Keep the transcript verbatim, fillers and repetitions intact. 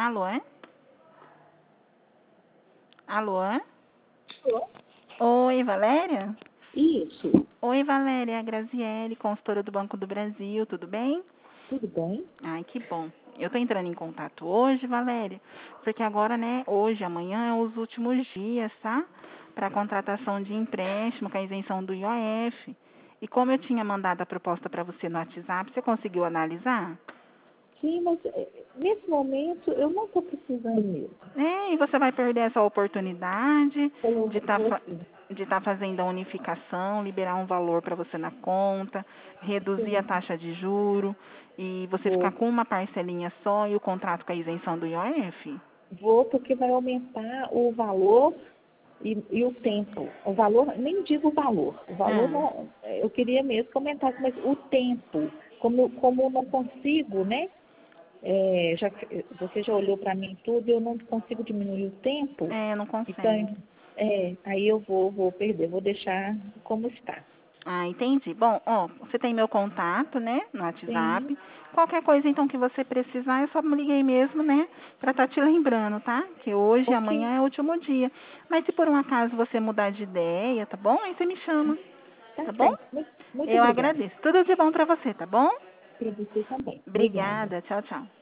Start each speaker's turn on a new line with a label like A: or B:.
A: Alô? Alô?
B: Alô?
A: Oi, Valéria?
B: Isso.
A: Oi, Valéria, é a Graziele, consultora do Banco do Brasil, tudo bem?
B: Tudo bem?
A: Ai, que bom. Eu tô entrando em contato hoje, Valéria, porque agora, né, hoje, amanhã é os últimos dias, tá? Para contratação de empréstimo com a isenção do I O F. E como eu tinha mandado a proposta para você no WhatsApp, você conseguiu analisar?
B: Sim, mas eh, nesse momento eu não estou precisando mesmo.
A: É, e você vai perder essa oportunidade
B: Eu
A: de estar
B: vou sim.
A: de estar fazendo a unificação, liberar um valor para você na conta, reduzir a
B: Sim,
A: taxa de juro e você ficar
B: vou.
A: com uma parcelinha só e o contrato com a isenção do I O F.
B: Vou porque vai aumentar o valor e, e o tempo. O valor, nem digo o valor. O valor
A: Ah,
B: não, eu queria mesmo que aumentasse, mas o tempo. Como, como eu não consigo, né? É, já, que- você já olhou para mim tudo, eu não consigo diminuir o tempo.
A: é, não consegue.
B: Então, é, aí eu vou, vou perder, vou deixar como está.
A: Ah, entendi. Bom, ó, você tem meu contato, né, no
B: Sim,
A: WhatsApp. Qualquer coisa, então, que você precisar, eu só me liguei mesmo, né, pra estar te lembrando, tá? Que hoje e
B: ok.
A: amanhã é o último dia. Mas se por um acaso você mudar de ideia, tá bom? Aí você me chama,
B: Tá
A: tá bom?
B: certo. Muito, muito
A: Eu
B: obrigada.
A: agradeço. Tudo de bom pra você, tá bom?
B: Para você também. Obrigada.
A: Obrigada. Tchau, tchau.